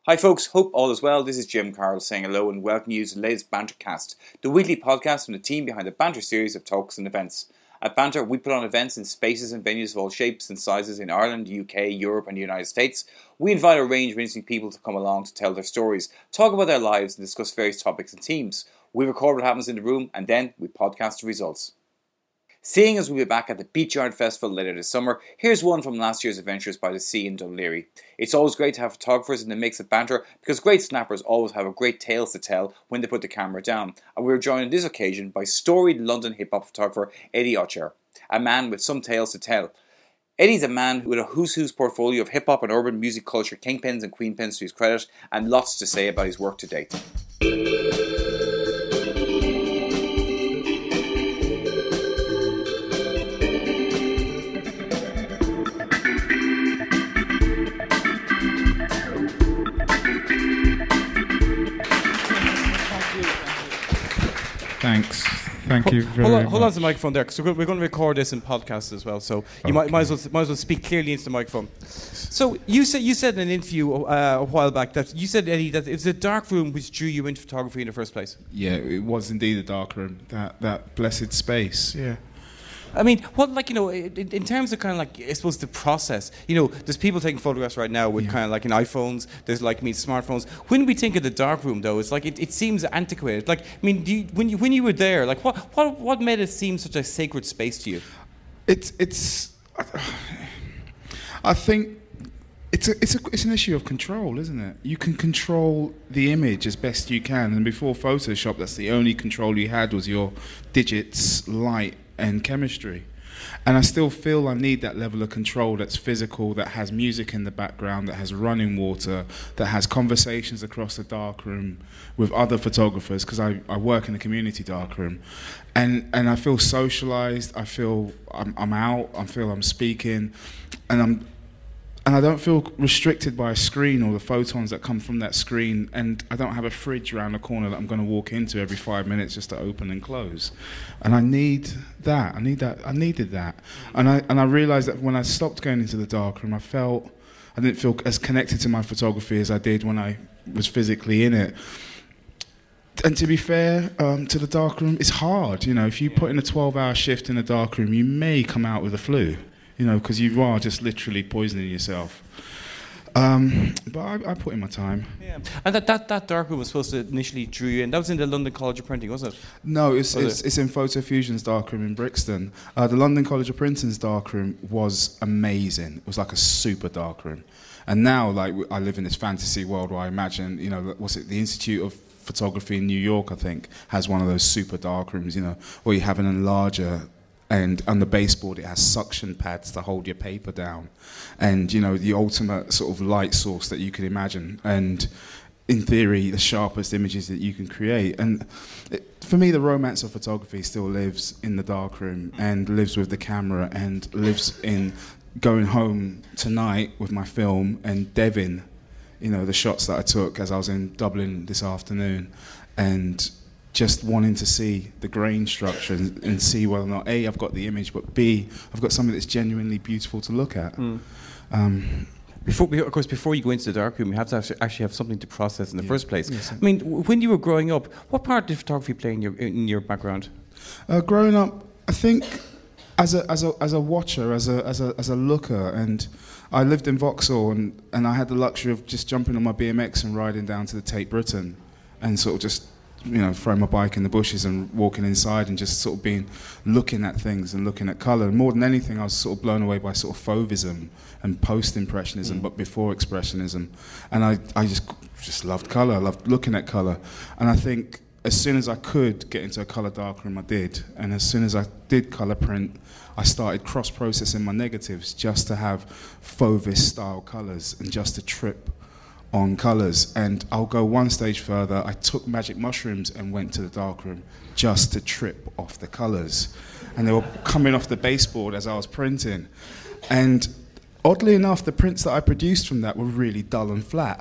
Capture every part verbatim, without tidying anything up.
Hi folks, hope all is well. This is Jim Carroll saying hello and welcome you to the latest Bantercast, the weekly podcast from the team behind the Banter series of talks and events. At Banter, we put on events in spaces and venues of all shapes and sizes in Ireland, U K, Europe and the United States. We invite a range of interesting people to come along to tell their stories, talk about their lives and discuss various topics and themes. We record what happens in the room and then we podcast the results. Seeing as we'll be back at the Beach Yard Festival later this summer, here's one from last year's Adventures by the Sea in Dún Laoghaire. It's always great to have photographers in the mix of banter because great snappers always have a great tales to tell when they put the camera down. And we're joined on this occasion by storied London hip-hop photographer Eddie Ocher, a man with some tales to tell. Eddie's a man with a who's who's portfolio of hip-hop and urban music culture kingpins and queenpins to his credit and lots to say about his work to date. Thanks. Thank you very hold on, much. Hold on to the microphone there, because we're going to record this in podcast as well. So you okay. might, might, as well, might as well speak clearly into the microphone. So you said you said in an interview uh, a while back that you said, Eddie, that it was a dark room which drew you into photography in the first place. Yeah, it was indeed a dark room. That that blessed space. Yeah. I mean, what, like, you know, in, in terms of kind of like, I suppose, the process, you know, there's people taking photographs right now with yeah. kind of like in iPhones, there's like, I mean, smartphones. When we think of the darkroom, though, it's like, it, it seems antiquated. Like, I mean, do you, when you when you were there, like, what, what, what made it seem such a sacred space to you? It's, it's, I think it's a, it's a, it's an issue of control, isn't it? You can control the image as best you can. And before Photoshop, that's the only control you had was your digits, light, and chemistry. And I still feel I need that level of control that's physical, that has music in the background, that has running water, that has conversations across the darkroom with other photographers, because I, I work in a community darkroom. And and I feel socialized, I feel I'm, I'm out, I feel I'm speaking, and I'm And I don't feel restricted by a screen or the photons that come from that screen, and I don't have a fridge around the corner that I'm going to walk into every five minutes just to open and close. And I need that. I need that. I needed that. And I and I realized that when I stopped going into the darkroom, I felt I didn't feel as connected to my photography as I did when I was physically in it. And to be fair, um, to the darkroom, it's hard. You know, if you put in a twelve-hour shift in a darkroom, you may come out with a flu. You know, because you are just literally poisoning yourself. Um, but I, I put in my time. Yeah, and that, that, that darkroom was supposed to initially drew you in. That was in the London College of Printing, wasn't it? No, it's it's, it? it's in Photo Fusion's darkroom in Brixton. Uh, the London College of Printing's darkroom was amazing. It was like a super darkroom. And now, like, I live in this fantasy world where I imagine, you know, what's it, the Institute of Photography in New York, I think, has one of those super darkrooms, you know, where you have an enlarger. And on the baseboard, it has suction pads to hold your paper down. And, you know, the ultimate sort of light source that you can imagine. And, in theory, the sharpest images that you can create. And it, for me, the romance of photography still lives in the darkroom and lives with the camera and lives in going home tonight with my film and Devin, you know, the shots that I took as I was in Dublin this afternoon. And just wanting to see the grain structure and, and see whether or not, A, I've got the image, but B, I've got something that's genuinely beautiful to look at. Mm. Um, before, of course, before you go into the darkroom, you have to actually have something to process in the yeah. first place. Yes. I mean, when you were growing up, what part did photography play in your in your background? Uh, growing up, I think as a as a as a watcher, as a as a as a looker, and I lived in Vauxhall, and, and I had the luxury of just jumping on my B M X and riding down to the Tate Britain, and sort of just, you know, throwing my bike in the bushes and walking inside and just sort of being, looking at things and looking at colour. And more than anything, I was sort of blown away by sort of fauvism and post-impressionism, mm. but before expressionism. And I, I just just loved colour. I loved looking at colour. And I think as soon as I could get into a colour darkroom, I did. And as soon as I did colour print, I started cross-processing my negatives just to have fauvis-style colours and just to trip on colours. And I'll go one stage further. I took magic mushrooms and went to the darkroom just to trip off the colours. And they were coming off the baseboard as I was printing. And oddly enough, the prints that I produced from that were really dull and flat.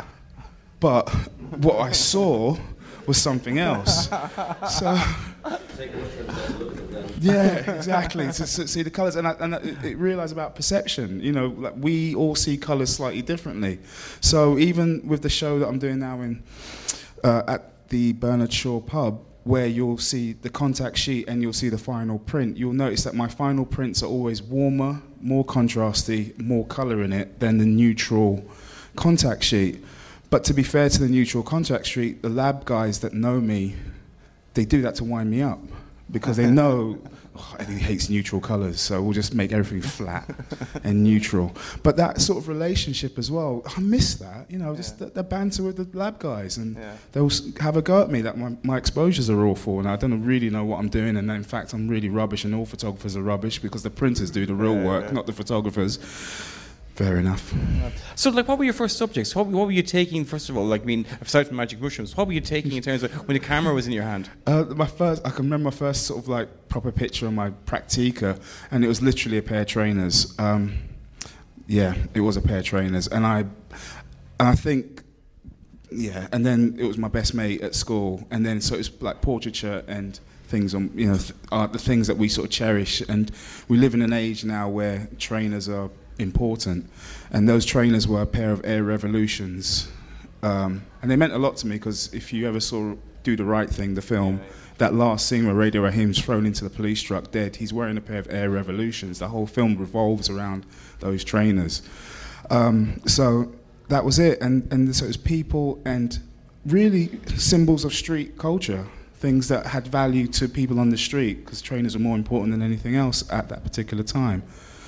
But what I saw was something else. So Yeah, exactly. to, to see the colours, and I, and it, it realise about perception. You know, like we all see colours slightly differently. So even with the show that I'm doing now in uh, at the Bernard Shaw pub, where you'll see the contact sheet and you'll see the final print, you'll notice that my final prints are always warmer, more contrasty, more colour in it than the neutral contact sheet. But to be fair to the neutral contact sheet, the lab guys that know me, they do that to wind me up, because they know oh, he hates neutral colours, so we'll just make everything flat and neutral. But that sort of relationship as well, I miss that, you know, yeah. just the, the banter with the lab guys, and yeah. they'll have a go at me that my, my exposures are awful, and I don't really know what I'm doing, and in fact I'm really rubbish, and all photographers are rubbish, because the printers do the real yeah, work, yeah. not the photographers. Fair enough. So, like, what were your first subjects? What, what were you taking, first of all? Like, I mean, aside from magic mushrooms, what were you taking in terms of when the camera was in your hand? Uh, my first, I can remember my first sort of like proper picture on my Praktika, and it was literally a pair of trainers. Um, yeah, it was a pair of trainers, and I, and I think, yeah, and then it was my best mate at school, and then so it was like portraiture and things on, you know, th- are the things that we sort of cherish, and we live in an age now where trainers are important, and those trainers were a pair of Air Revolutions, um, and they meant a lot to me, because if you ever saw Do the Right Thing, the film, that last scene where Radio Raheem's thrown into the police truck dead, he's wearing a pair of Air Revolutions. The whole film revolves around those trainers. Um, so that was it, and, and so it was people and really symbols of street culture, things that had value to people on the street, because trainers are more important than anything else at that particular time.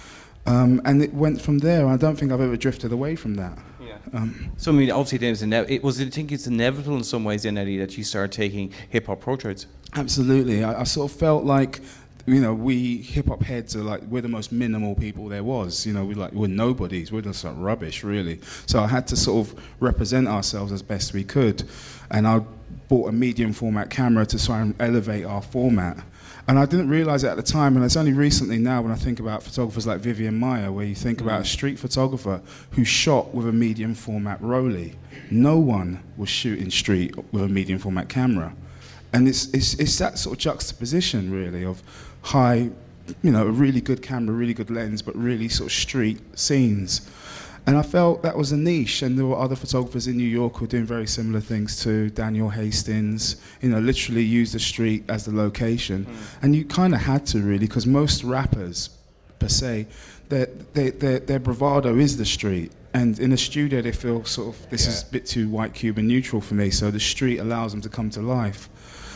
Um, and it went from there. I don't think I've ever drifted away from that. Yeah. Um, so I mean, obviously, then ine- it was. I think it's inevitable in some ways, then, Eddie, that you start taking hip hop portraits. Absolutely. I, I sort of felt like, you know, we hip hop heads are like we're the most minimal people there was. You know, we like we're nobodies. We're just like rubbish, really. So I had to sort of represent ourselves as best we could, and I bought a medium format camera to try and elevate our format. And I didn't realise it at the time, and it's only recently now when I think about photographers like Vivian Maier, where you think mm. about a street photographer who shot with a medium format Rollie. No one was shooting street with a medium format camera. And it's, it's, it's that sort of juxtaposition, really, of high, you know, a really good camera, really good lens, but really sort of street scenes. And I felt that was a niche, and there were other photographers in New York who were doing very similar things too. Daniel Hastings, you know, literally used the street as the location. Mm. And you kind of had to, really, because most rappers, per se, their, their, their, their bravado is the street. And in a studio, they feel sort of, this yeah. is a bit too white Cuban neutral for me, so the street allows them to come to life.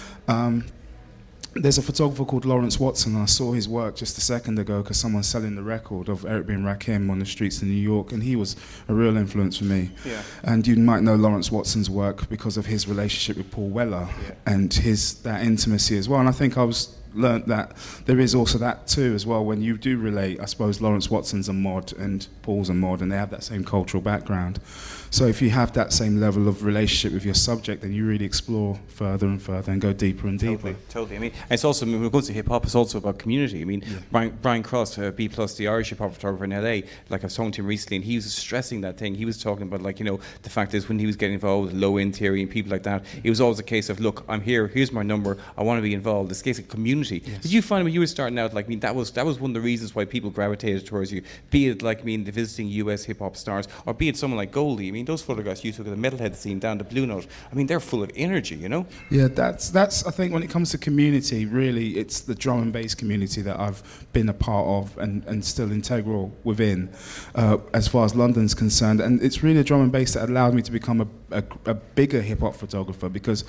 Um, There's a photographer called Lawrence Watson, and I saw his work just a second ago because someone's selling the record of Eric B. and Rakim on the streets in New York, and he was a real influence for me. Yeah. And you might know Lawrence Watson's work because of his relationship with Paul Weller yeah. and his that intimacy as well. And I think I was learnt that there is also that too as well when you do relate. I suppose Lawrence Watson's a mod and Paul's a mod, and they have that same cultural background. So if you have that same level of relationship with your subject, then you really explore further and further and go deeper and deeper. Totally, totally. I mean, it's also, when it comes to hip-hop, it's also about community. I mean, yeah. Brian, Brian Cross, uh, B plus, the Irish hip-hop photographer in L A, like I was talking to him recently, and he was stressing that thing. He was talking about, like, you know, the fact is when he was getting involved with low-end theory and people like that, it was always a case of, look, I'm here, here's my number, I want to be involved. It's a case of community. Yes. Did you find when you were starting out, like, I mean, that was that was one of the reasons why people gravitated towards you, be it, like, I mean, the visiting U S hip-hop stars, or be it someone like Goldie. I mean, those photographs you took of the Metalhead scene down to Blue Note, I mean, they're full of energy, you know? Yeah, that's, that's I think when it comes to community, really, it's the drum and bass community that I've been a part of and, and still integral within, uh, as far as London's concerned. And it's really the drum and bass that allowed me to become a, a, a bigger hip-hop photographer, because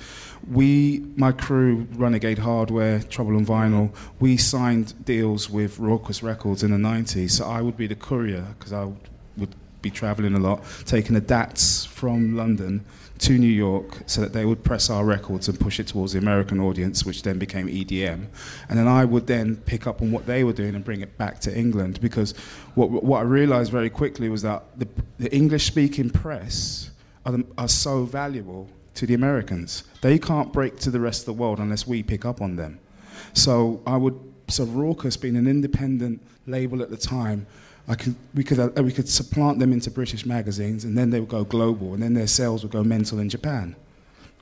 we, my crew, Renegade Hardware, Trouble and Vinyl, we signed deals with Raucous Records in the nineties, so I would be the courier, because I would be travelling a lot, taking the D A Ts from London to New York so that they would press our records and push it towards the American audience, which then became E D M. And then I would then pick up on what they were doing and bring it back to England, because what what I realised very quickly was that the, the English-speaking press are, the, are so valuable to the Americans. They can't break to the rest of the world unless we pick up on them. So I would, so Raucous being an independent label at the time, I could, we could, uh, we could supplant them into British magazines, and then they would go global, and then their sales would go mental in Japan.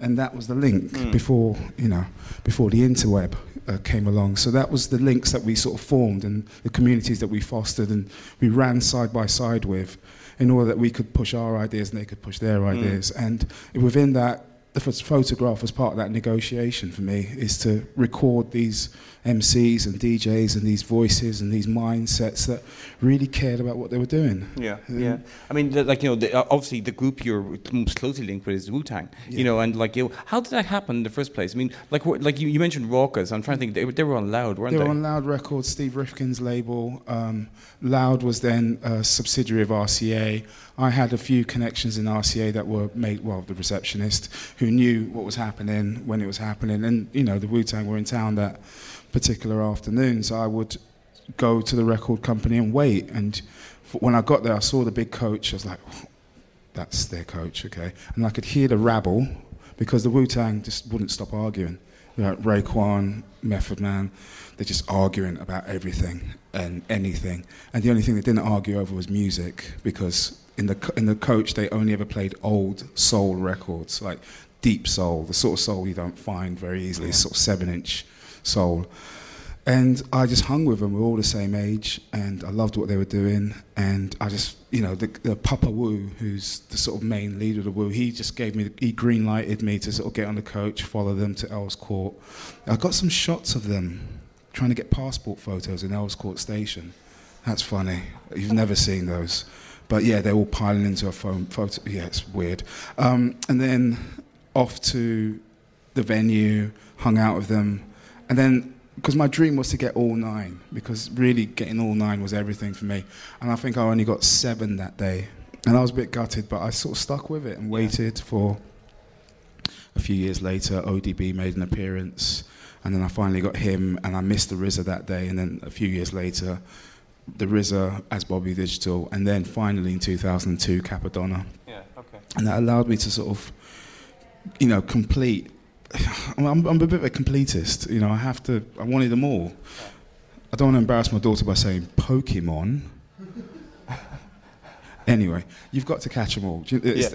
and that was the link Mm. before, you know, before the interweb uh, came along. So that was the links that we sort of formed and the communities that we fostered and we ran side by side with, in order that we could push our ideas and they could push their ideas. Mm. And within that, the photograph was part of that negotiation for me, is to record these M Cs and D Js and these voices and these mindsets that really cared about what they were doing. Yeah, um, yeah. I mean, the, like, you know, the, uh, obviously the group you're most closely linked with is Wu-Tang, yeah. you know, and like, you know, how did that happen in the first place? I mean, like, wh- like you, you mentioned Raucous. I'm trying to think, they, were- they were on Loud, weren't They they? were on Loud Records, Steve Rifkin's label. Um, Loud was then a subsidiary of R C A. I had a few connections in R C A that were made, well, the receptionist, who knew what was happening when it was happening. And, you know, the Wu-Tang were in town that particular afternoon, so I would go to the record company and wait. And f- when I got there, I saw the big coach. I was like, oh, that's their coach, okay. And I could hear the rabble, because the Wu-Tang just wouldn't stop arguing. You know, Raekwon, Method Man, they're just arguing about everything and anything. And the only thing they didn't argue over was music, because in the co- in the coach they only ever played old soul records, like deep soul, the sort of soul you don't find very easily, yeah. Sort of seven-inch soul. And I just hung with them. We were all the same age, and I loved what they were doing. And I just, you know, the, the Papa Wu, who's the sort of main leader of the Wu, he just gave me, he green lighted me to sort of get on the coach, follow them to Earls Court. I got some shots of them trying to get passport photos in Earls Court Station. That's funny. You've never seen those. But yeah, they're all piling into a phone photo. Yeah, it's weird. Um, and then off to the venue, hung out with them, and then, because my dream was to get all nine, because really getting all nine was everything for me. And I think I only got seven that day. And I was a bit gutted, but I sort of stuck with it and waited yeah. for a few years later. O D B made an appearance, and then I finally got him, and I missed the R Z A that day. And then a few years later, the R Z A as Bobby Digital, and then finally in two thousand two, Capadonna. Yeah, okay. And that allowed me to sort of, you know, complete. I'm, I'm a bit of a completist, you know. I have to. I wanted them all. I don't want to embarrass my daughter by saying Pokemon. Anyway, you've got to catch them all. It's, yeah.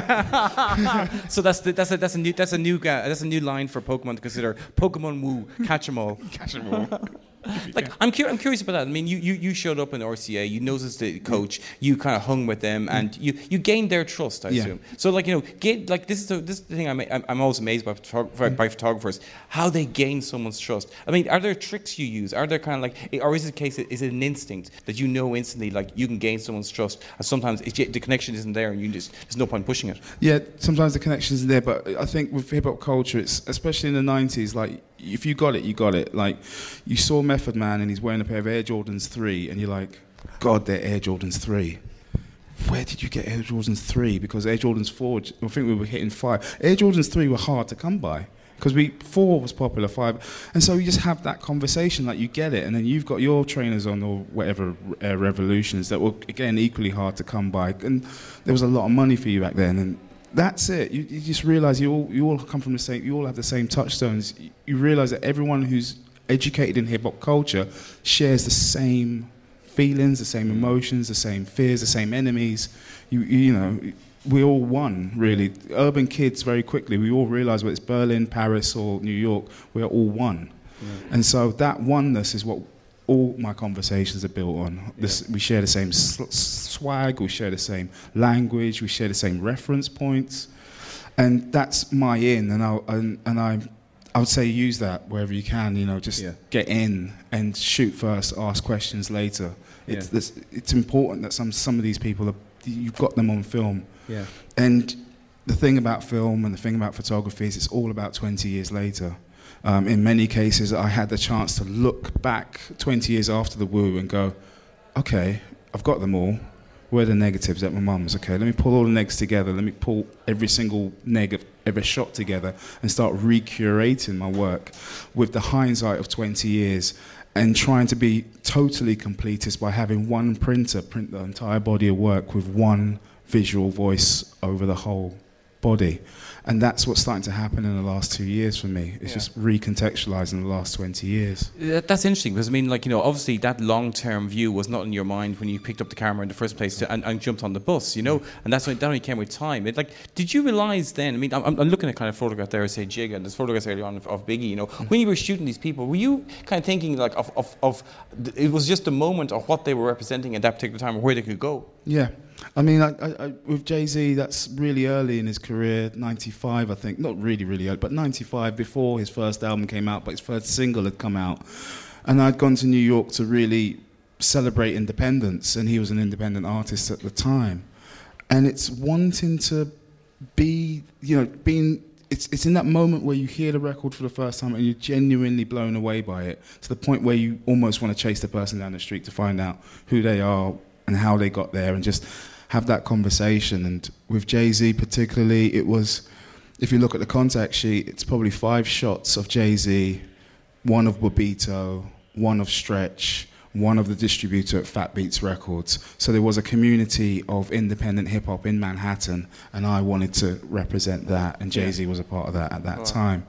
it's so that's the, that's a that's a new that's a new uh, that's a new line for Pokemon to consider. Pokemon Wu, catch them all. Catch them all. Like, I'm, cur- I'm curious about that. I mean, you, you, you showed up in R C A, you noticed the coach, you kind of hung with them, and you, you gained their trust, I yeah. assume. So, like, you know, get, like this is the, this is the thing I'm, I'm, I'm always amazed by, photog- by photographers, how they gain someone's trust. I mean, are there tricks you use? Are there kind of like, or is it a case, is it an instinct that you know instantly, like, you can gain someone's trust, and sometimes it, the connection isn't there, and you just, there's no point pushing it? Yeah, sometimes the connection isn't there, but I think with hip-hop culture, it's, especially in the nineties, like, if you got it, you got it. Like, you saw Method Man and he's wearing a pair of Air Jordans three, and you're like, God, they're Air Jordans three. Where did you get Air Jordans three? Because Air Jordans four, I think we were hitting five. Air Jordans three were hard to come by, because we four was popular, five. And so you just have that conversation, like, you get it, and then you've got your trainers on, or whatever, uh, Revolutions, that were, again, equally hard to come by. And there was a lot of money for you back then, and that's it. You, you just realise you all you all come from the same. You all have the same touchstones. You, you realise that everyone who's educated in hip hop culture shares the same feelings, the same emotions, the same fears, the same enemies. You you, you know, we all one, really. Urban kids, very quickly, we all realise whether it's Berlin, Paris, or New York, we are all one. Yeah. And so that oneness is what all my conversations are built on. This, yeah. We share the same sl- swag, we share the same language, we share the same reference points, and that's my in. And I and, and I, I would say use that wherever you can. You know, just yeah. get in and shoot first, ask questions later. It's yeah. it's, it's important that some some of these people are, you've got them on film. Yeah. And the thing about film and the thing about photography is it's all about twenty years later. Um, in many cases, I had the chance to look back twenty years after the Wu and go, okay, I've got them all. Where are the negatives at my mum's? Okay, let me pull all the negs together. Let me pull every single neg of every shot together and start recurating my work with the hindsight of twenty years, and trying to be totally completist by having one printer print the entire body of work with one visual voice over the whole. body. And that's what's starting to happen in the last two years for me. It's Yeah. just recontextualizing the last twenty years. That- That's interesting because I mean, like you know, obviously that long-term view was not in your mind when you picked up the camera in the first place to, and, and jumped on the bus, you know, and that's when that only came with time. It, like, did you realize then? I mean, I'm, I'm looking at kind of photograph there, say Jigga, and there's photographs earlier on of, of Biggie. You know, when you were shooting these people, were you kind of thinking like of, of, of it was just a moment of what they were representing at that particular time or where they could go? Yeah. I mean, I, I, I, with Jay-Z, that's really early in his career, ninety-five, I think. Not really, really early, but ninety-five, before his first album came out, but his first single had come out. And I'd gone to New York to really celebrate independence, and he was an independent artist at the time. And it's wanting to be, you know, being... It's, it's in that moment where you hear the record for the first time and you're genuinely blown away by it, to the point where you almost want to chase the person down the street to find out who they are and how they got there and just have that conversation. And with Jay-Z particularly, it was, if you look at the contact sheet, it's probably five shots of Jay-Z, one of Bobbito, one of Stretch, one of the distributor at Fat Beats Records. So there was a community of independent hip-hop in Manhattan, and I wanted to represent that, and Jay-Z yeah. was a part of that at that wow. time.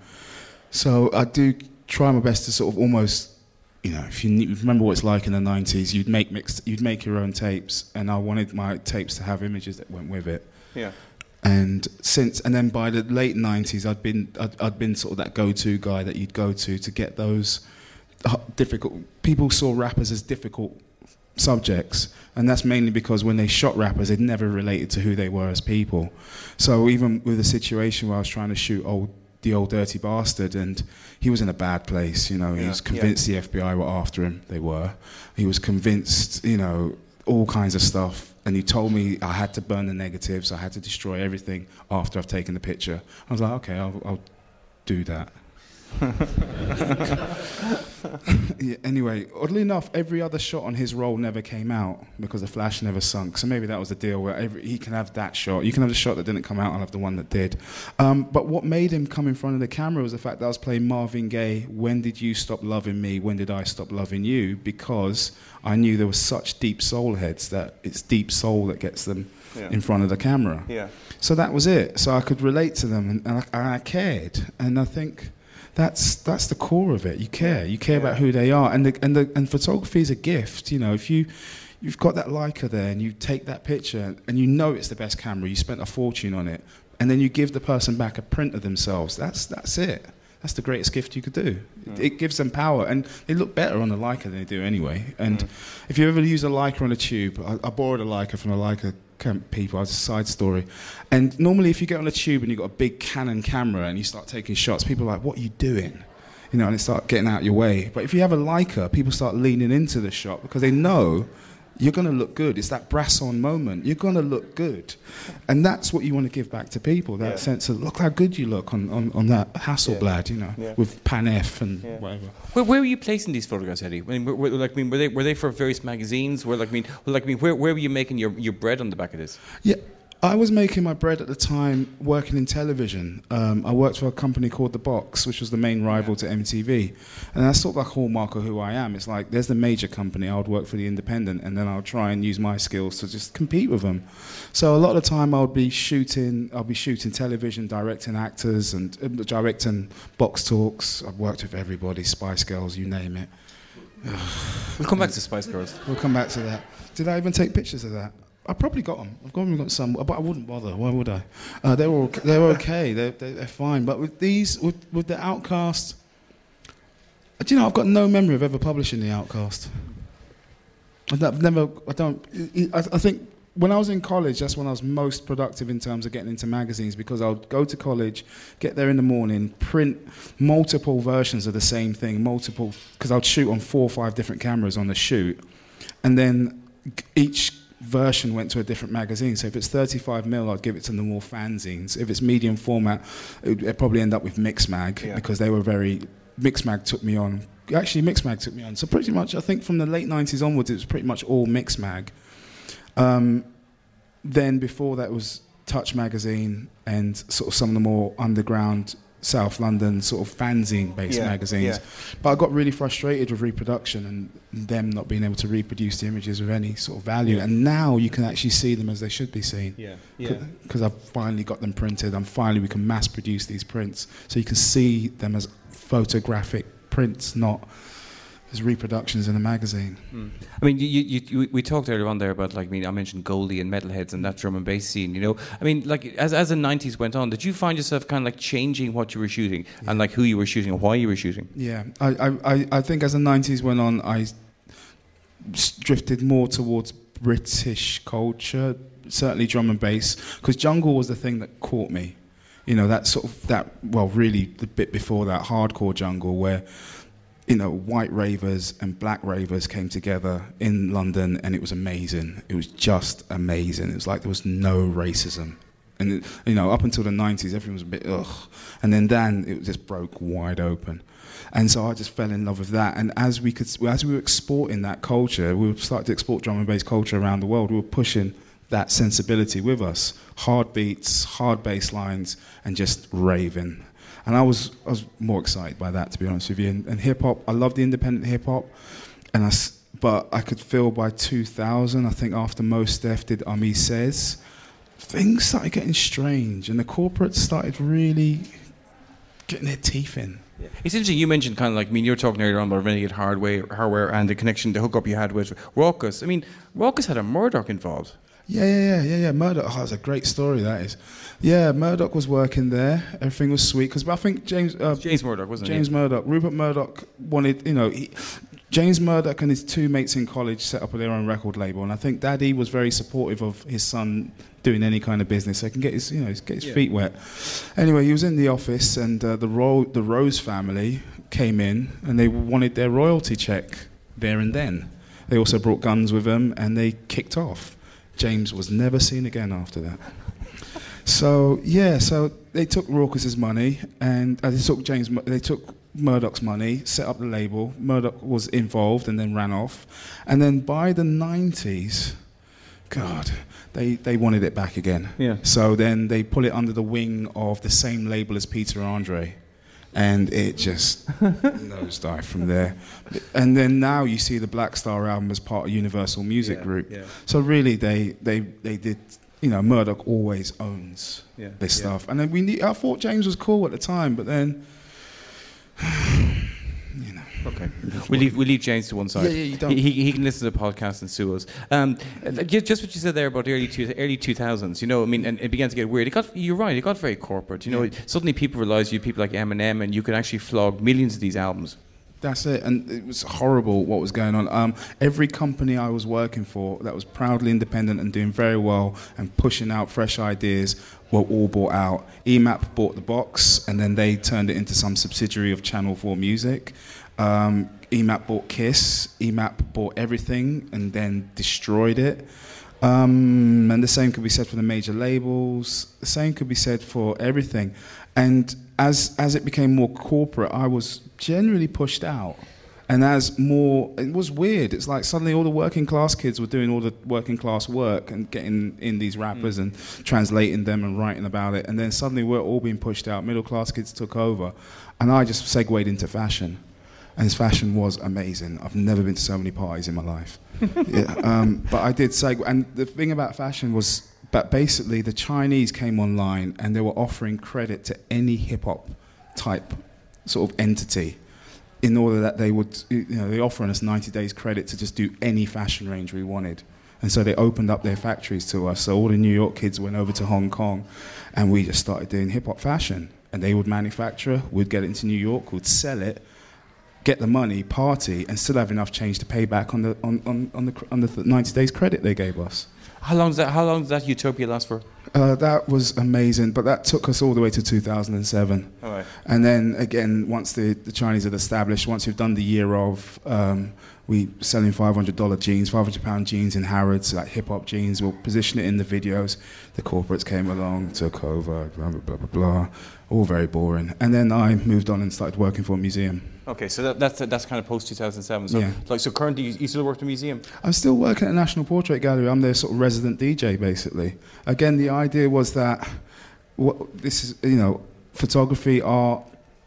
So I do try my best to sort of almost, you know, if you remember what it's like in the nineties, you'd make mixed, you'd make your own tapes, and I wanted my tapes to have images that went with it. Yeah. And since, and then by the late nineties, I'd been, I'd, I'd been sort of that go-to guy that you'd go to to get those difficult. People saw rappers as difficult subjects, and that's mainly because when they shot rappers, they'd never related to who they were as people. So even with the situation where I was trying to shoot old. The Old Dirty Bastard, and he was in a bad place, you know, he yeah, was convinced yeah. the F B I were after him, they were. He was convinced, you know, all kinds of stuff, and he told me I had to burn the negatives, I had to destroy everything after I've taken the picture. I was like, okay, I'll, I'll do that. yeah, anyway, oddly enough, every other shot on his roll never came out because the flash never sunk. So maybe that was the deal where every, he can have that shot. You can have the shot that didn't come out, I'll have the one that did. Um, but what made him come in front of the camera was the fact that I was playing Marvin Gaye, When Did You Stop Loving Me? When Did I Stop Loving You? Because I knew there were such deep soul heads that it's deep soul that gets them yeah. in front of the camera. Yeah. So that was it. So I could relate to them, and, and, I, and I cared. And I think... That's that's the core of it. You care. You care yeah. about who they are, and the, and the, and photography is a gift. You know, if you you've got that Leica there, and you take that picture, and you know it's the best camera. You spent a fortune on it, and then you give the person back a print of themselves. That's that's it. That's the greatest gift you could do. Mm. It, it gives them power, and they look better on a Leica than they do anyway. And mm. if you ever use a Leica on a tube, I, I borrowed a Leica from a Leica people. It's a side story. And normally if you get on a tube and you've got a big Canon camera and you start taking shots, people are like, what are you doing? You know, and they start getting out of your way. But if you have a Leica, people start leaning into the shot because they know you're going to look good. It's that brass-on moment. You're going to look good. And that's what you want to give back to people, that yeah. sense of, look how good you look on, on, on that Hasselblad, yeah. you know, yeah. with Pan F and yeah. whatever. Where, where were you placing these photographs, Eddie? I mean, were, were, like, I mean, were they were they for various magazines? Were like, I mean, like, I mean, where where were you making your, your bread on the back of this? Yeah. I was making my bread at the time working in television. Um, I worked for a company called The Box, which was the main rival yeah. to M T V. And that's sort of like a hallmark of who I am. It's like, there's the major company, I would work for the independent, and then I'll try and use my skills to just compete with them. So a lot of the time I'll be shooting, I'll be shooting television, directing actors, and uh, directing box talks. I've worked with everybody, Spice Girls, you name it. We'll come back to Spice Girls. We'll come back to that. Did I even take pictures of that? I probably got them. I've probably got some, but I wouldn't bother. Why would I? Uh, they're all, they're okay. They're, they're they're fine. But with these, with with the Outcast, do you know? I've got no memory of ever publishing the Outcast. I've never. I don't. I, I think when I was in college, that's when I was most productive in terms of getting into magazines, because I would go to college, get there in the morning, print multiple versions of the same thing, multiple, because I would shoot on four or five different cameras on the shoot, and then each version went to a different magazine. So if it's thirty-five mil, I'd give it to the more fanzines. If it's medium format, it would probably end up with Mixmag, yeah. because they were very... Mixmag took me on. Actually, Mixmag took me on. So pretty much, I think from the late nineties onwards, it was pretty much all Mixmag. Um, then before that was Touch Magazine and sort of some of the more underground South London sort of fanzine-based Yeah, magazines. yeah. But I got really frustrated with reproduction and them not being able to reproduce the images with any sort of value. Yeah. And now you can actually see them as they should be seen. Yeah, yeah. Because I've finally got them printed. And finally we can mass produce these prints. So you can see them as photographic prints, not as reproductions in a magazine. Mm. I mean, you, you, you, we talked earlier on there about, like, I mean, I mentioned Goldie and Metalheads and that drum and bass scene, you know. I mean, like, as as the nineties went on, did you find yourself kind of like changing what you were shooting yeah. and like who you were shooting and why you were shooting? Yeah, I, I, I think as the nineties went on, I drifted more towards British culture, certainly drum and bass, because jungle was the thing that caught me. You know, that sort of, that, well, really the bit before that, hardcore jungle, where, you know, white ravers and black ravers came together in London, and it was amazing. It was just amazing. It was like there was no racism. And, it, you know, up until the nineties, everyone was a bit, ugh. And then then it just broke wide open. And so I just fell in love with that. And as we could, as we were exporting that culture, we were starting to export drum and bass culture around the world. We were pushing that sensibility with us. Hard beats, hard bass lines, and just raving. And I was I was more excited by that, to be honest with you. And, and hip hop, I love the independent hip hop, and I, but I could feel by two thousand, I think after Mos Def did Ami Says, things started getting strange, and the corporates started really getting their teeth in. Yeah. It's interesting, you mentioned kind of like, I mean, you were talking earlier on about Renegade Hardware, hardware and the connection, the hookup you had with Raucus. I mean, Raucus had a Murdoch involved. Yeah, yeah, yeah, yeah, yeah. Murdoch, oh, that's a great story, that is. Yeah, Murdoch was working there. Everything was sweet. Because I think James... Uh, James Murdoch, wasn't James it? James Murdoch. Rupert Murdoch wanted, you know... He, James Murdoch and his two mates in college set up their own record label. And I think Daddy was very supportive of his son doing any kind of business so he can get his, you know, get his yeah. feet wet. Anyway, he was in the office, and uh, the, Ro- the Rose family came in, and they wanted their royalty check there and then. They also brought guns with them, and they kicked off. James was never seen again after that. So yeah, so they took Raucus's money, and uh, they took James. They took Murdoch's money, set up the label. Murdoch was involved, and then ran off. And then by the nineties, God, they they wanted it back again. Yeah. So then they put it under the wing of the same label as Peter Andre. And it just nosedived from there. And then now you see the Black Star album as part of Universal Music yeah, Group. Yeah. So really, they, they, they did, you know, Murdoch always owns yeah, this yeah. stuff. And then we need, I thought James was cool at the time, but then, you know. Okay. We leave we leave James to one side. Yeah, yeah, you don't. He, he, he can listen to the podcast and sue us. Um, just what you said there about the early two, early two thousands, you know, I mean, and it began to get weird. It got, you're right, it got very corporate. You know, yeah. Suddenly people realised you had people like Eminem, and you could actually flog millions of these albums. That's it, and it was horrible what was going on. Um, every company I was working for that was proudly independent and doing very well and pushing out fresh ideas were all bought out. E M A P bought the box, and then they turned it into some subsidiary of Channel four Music. Um, E M A P bought Kiss, E M A P bought everything and then destroyed it. Um, and the same could be said for the major labels. The same could be said for everything. And as as it became more corporate, I was generally pushed out. And as more, it was weird. It's like suddenly all the working class kids were doing all the working class work and getting in these rappers mm. and translating them and writing about it. And then suddenly we're all being pushed out. Middle class kids took over. And I just segued into fashion. And his fashion was amazing. I've never been to so many parties in my life. yeah, um, but I did segue. And the thing about fashion was that basically the Chinese came online and they were offering credit to any hip-hop type sort of entity in order that they would, you know, they offering us ninety days credit to just do any fashion range we wanted. And so they opened up their factories to us. So all the New York kids went over to Hong Kong and we just started doing hip-hop fashion. And they would manufacture, we'd get it into New York, we'd sell it, get the money, party, and still have enough change to pay back on the on, on, on the on the ninety days credit they gave us. How long does that How long does that utopia last for? Uh, that was amazing, but that took us all the way to two thousand seven. All right. And then again, once the, the Chinese had established, once we've done the year of, um, we selling five hundred dollars jeans, five hundred pound jeans in Harrods, like hip hop jeans. We'll position it in the videos. The corporates came along, took over, blah blah blah blah blah. All very boring. And then I moved on and started working for a museum. Okay, so that, that's that's kind of post two thousand seven. So, yeah. like, so currently, you, you still work at the museum? I'm still working at the National Portrait Gallery. I'm their sort of resident D J, basically. Again, the idea was that what, this is, you know, photography, art,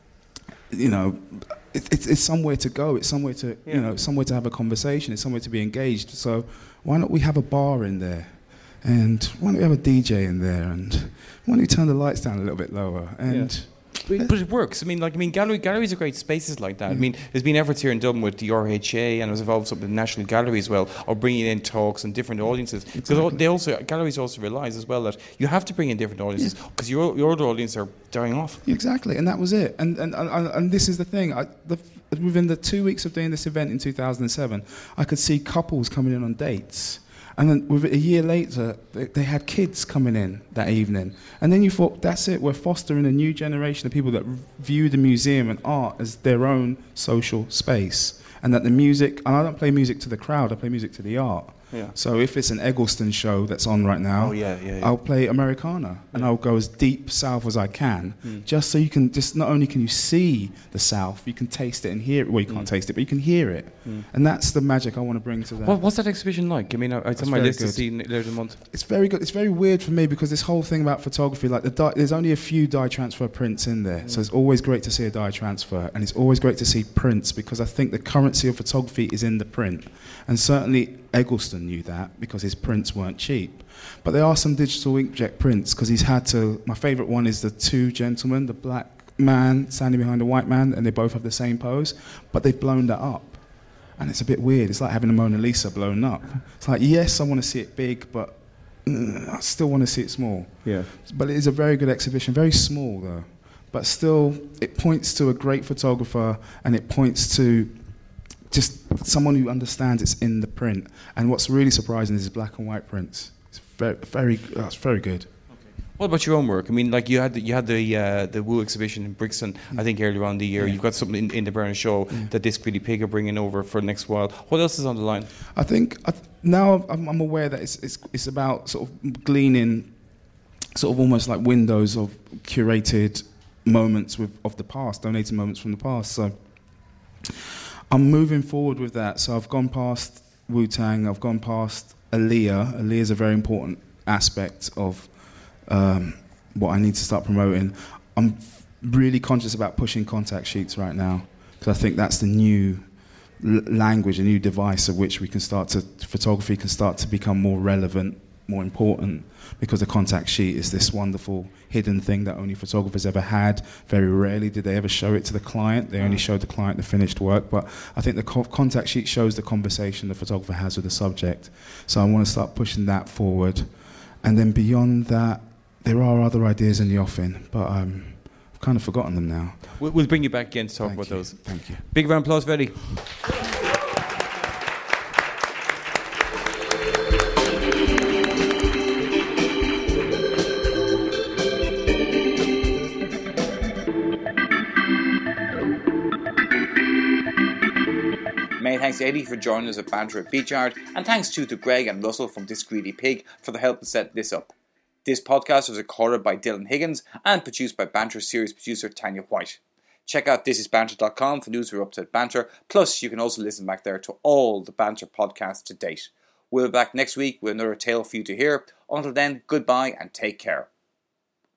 you know, it, it's, it's somewhere to go. It's somewhere to, yeah. you know, somewhere to have a conversation. It's somewhere to be engaged. So why not we have a bar in there? And why don't we have a D J in there? And why don't we turn the lights down a little bit lower? And yeah. But, but it works. I mean, like I mean, gallery galleries are great spaces like that. Mm. I mean, there's been efforts here in Dublin with the R H A, and I was involved with the National Gallery as well, of bringing in talks and different audiences. Because exactly. they also galleries also realise as well that you have to bring in different audiences because yeah. your your other audience are dying off. Exactly, and that was it. And and and, and this is the thing. I, the, within the two weeks of doing this event in two thousand seven, I could see couples coming in on dates. And then with a year later, they, they had kids coming in that evening. And then you thought, that's it, we're fostering a new generation of people that view the museum and art as their own social space. And that the music, and I don't play music to the crowd, I play music to the art. Yeah. So if it's an Eggleston show that's on right now, oh, yeah, yeah, yeah. I'll play Americana, and yeah. I'll go as deep south as I can, mm. just so you can, just not only can you see the south, you can taste it and hear it. Well, you can't mm. taste it, but you can hear it. Mm. And that's the magic I want to bring to that. What, what's that exhibition like? I mean, I, it's on my list good. to see later in the month. It's very good. It's very weird for me because this whole thing about photography, like the dye, there's only a few dye transfer prints in there. Mm. So it's always great to see a dye transfer, and it's always great to see prints because I think the currency of photography is in the print. And certainly Eggleston knew that because his prints weren't cheap. But there are some digital inkjet prints because he's had to... My favourite one is the two gentlemen, the black man standing behind the white man, and they both have the same pose, but they've blown that up. And it's a bit weird. It's like having a Mona Lisa blown up. It's like, yes, I want to see it big, but mm, I still want to see it small. Yeah. But it is a very good exhibition, very small though. But still, it points to a great photographer, and it points to just someone who understands it's in the print. And what's really surprising is black and white prints. It's very, very, oh, it's very good. Okay. What about your own work? I mean, like you had the, you had the uh, the Woo exhibition in Brixton, mm. I think earlier on in the year. Yeah. You've got something in, in the Bernard Show yeah. that Disc Greedy Pig are bringing over for next while. What else is on the line? I think I th- now I'm, I'm aware that it's, it's it's about sort of gleaning, sort of almost like windows of curated moments with of the past, donated moments from the past. So I'm moving forward with that. So I've gone past Wu-Tang, I've gone past Aaliyah. Aaliyah is a very important aspect of um, what I need to start promoting. I'm f- really conscious about pushing contact sheets right now because I think that's the new l- language, a new device of which we can start to, photography can start to become more relevant, more important, because the contact sheet is this wonderful hidden thing that only photographers ever had. Very rarely did they ever show it to the client. They only showed the client the finished work. But I think the co- contact sheet shows the conversation the photographer has with the subject. So I want to start pushing that forward. And then beyond that, there are other ideas in the offing, but um, I've kind of forgotten them now. We'll, we'll bring you back again to talk Thank about you. those. Thank you. Big round of applause, Eddie. Many thanks to Eddie for joining us at Banter at Beach Yard, and thanks too to Greg and Russell from Disc Greedy Pig for their help to set this up. This podcast was recorded by Dylan Higgins and produced by Banter series producer Tanya White. Check out this is banter dot com for news we're up to at Banter, plus you can also listen back there to all the Banter podcasts to date. We'll be back next week with another tale for you to hear. Until then, goodbye and take care.